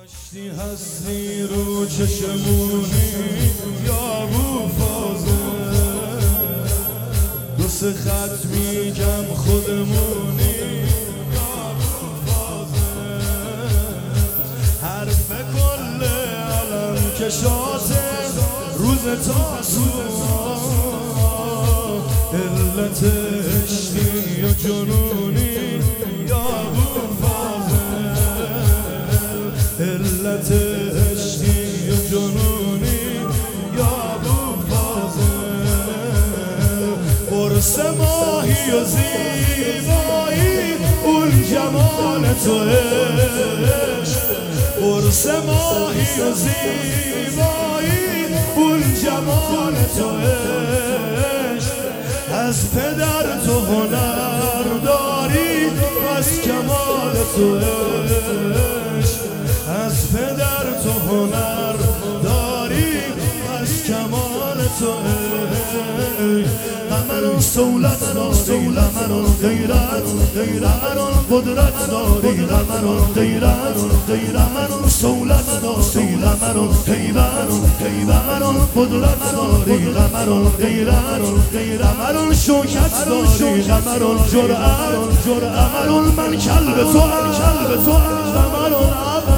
آشتی هستی رو چشمونی یا ابو فاضل، دو سه خط میگم خودمونی یا ابو فاضل، حرف کل علم کشاته روز تاسوعا، علت عشقی و جنونی یا ابو فاضل، علت عشقی و جنونی یا ابو فاضل، قرص ماهی و زیبایی اون جمال تو عشق، قرص ماهی و زیبایی اون جمال تو عشق، از پدر تو هنر داری و از کمال تو عشق، از پدر تو هنر داری از کمال تو قمران سولت داری، قمران غیرت، قمران قدرت داری، قمران غیرت، قمران سولت داری، قمران هیبت، قمران قدرت داری، قمران غیرت، قمران شوکت داری، قمران جرأت، قمران من کلب تو قمران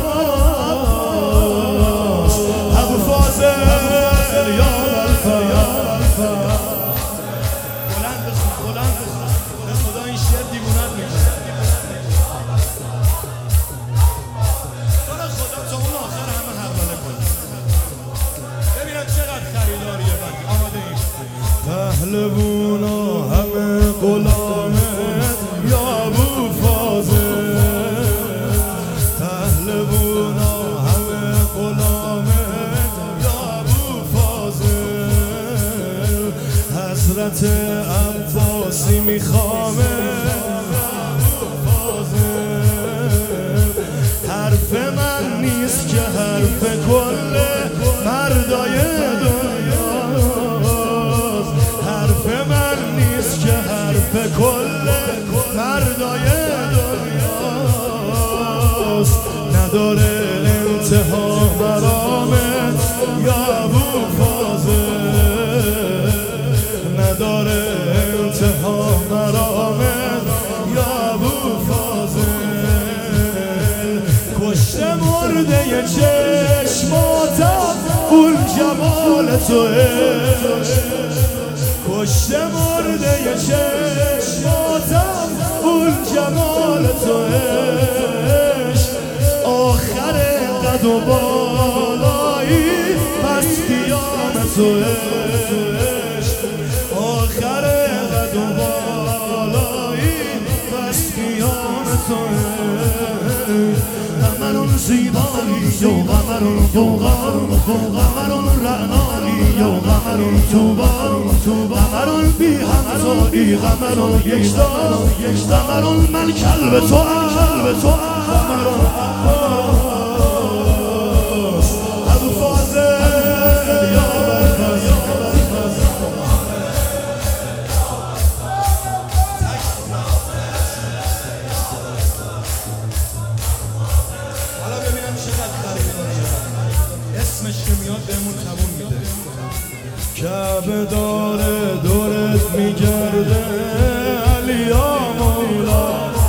ابو فاضل یا الفا. بلند بخون به خدا این شعر دیوونت میکنه، خدا تا اون آخر همه حواله کنه، ببینم چقدر خریداریه. بعد آماده این پهلوونا همه غلامت یا ابو فاضل، پهلوونا همه غلامت یا ابو فاضل، حضرت عباسی میخوامه ابو فاضل، حرف من نیست که حرف کل مردای دنیاست، حرف من نیست که حرف کل مردای دنیاست، نداره انتها مرامت یا ابو فاضل، نداره انتها مرامت یا ابو فاضل، کشته مرده چشماتم اون جمال تو عشق، کشته مرده چشماتم اون جمال تو عشق، آخر قد و بالایی پس قیامت تو عشق، آخر قد و بالایی پس قیامت تو عشق، قمران زیبایی و قمران فوقان، قمران رعنایی و قمران توبان، قمران بی همتایی، قمران یکتا، قمران من کلب تو قمران عباس ابو فاضل یا اسمش که میاد بهمون تموم میده. کعبه داره دورت میگرده علیا مولا،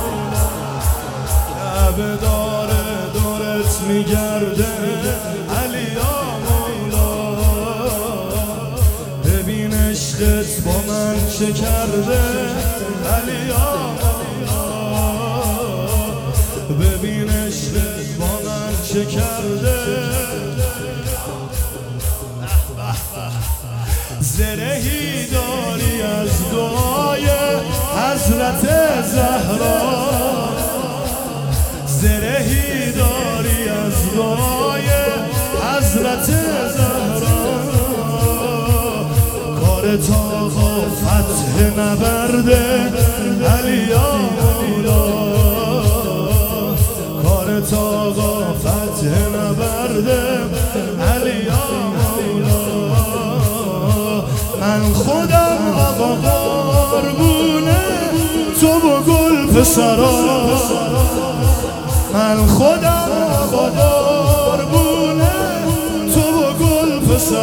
کعبه داره دورت میگرده علیا مولا، ببین عشقت با من چه کرده علیا مولا، ببین عشقت با من چه کرده، زرهی داری از دعای حضرت زهرا، زرهی داری از دعای حضرت زهرا، کار آقا فتح نبرده علیا مولا، کار آقا فتح نبرده علیا مولا، من خودم آقا قربونه تو و گل پسرا، من خودم آقا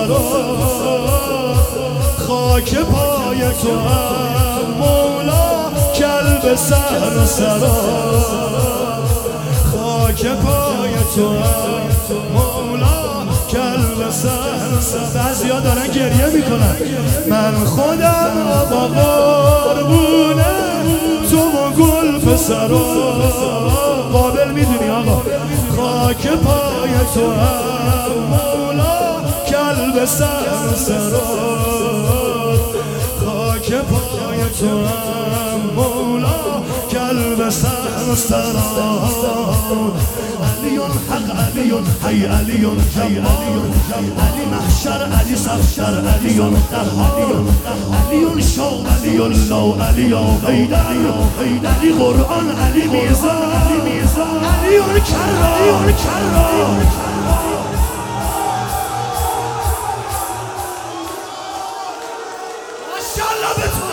سرات خاک پای تو هم مولا کلب سهر سرات خاک پای تو هم مولا کلب سهر سرات. بعضیا دارن گریه میکنن من خودم آقا قربونه تو و گل پسرات قابل میدونی آقا خاک پای تو هم مولا کلب سهر سرات خاک پای تو هم مولا کلب سهر سرات. علی حق علی حی علی علی محشر علی صفشر علی علی شوق علی الله علی علی قرآن علی میزان علی کرام ماشاءالله به تو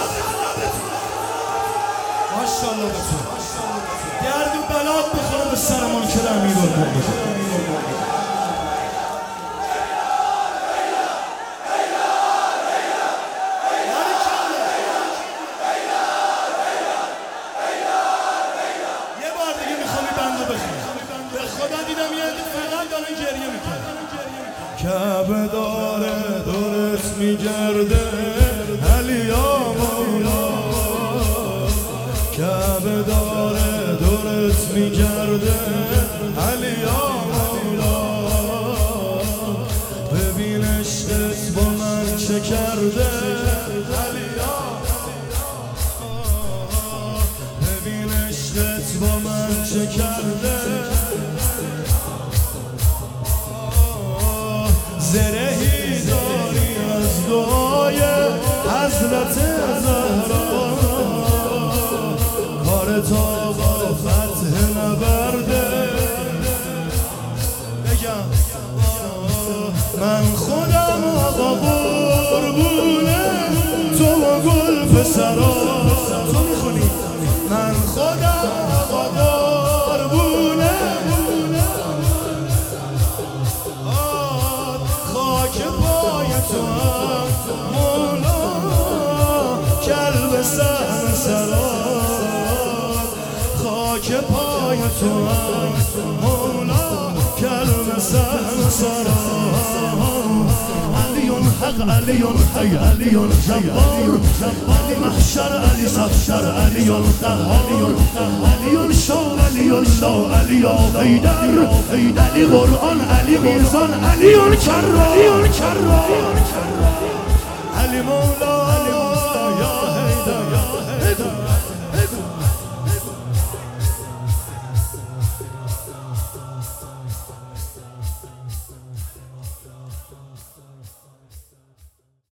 ماشاءالله به تو درد و بلات بخوره به سرمان که امیرالمومنین. یه بار دیگه میخوام این بندو بخونم به خدا دیدم یه فقط دارن گریه میکنن کعبه داره دورت میگرده علی یا مولا کعبه داره دورت میگرده علی یا مولا ببین عشقت با من چه کرده علی یا ببین عشقت با من چه کرده زرهی داری از دعای حضرت زهرا کار تا با فتح نبرده بگم من خودم آقا قربونه تو و گل پسرات تو میخونی من خودم آقا قربونه خاک پای تو هم مولا کلب سهر سرات خاک پای تو هم مولا کلب سهر سرات. علی حق علی حی علی جبار علی محشر علی صفشر علی علی شوق علی الله علی علی قرآن علی میزان علی کرام علی مولا یا حیدر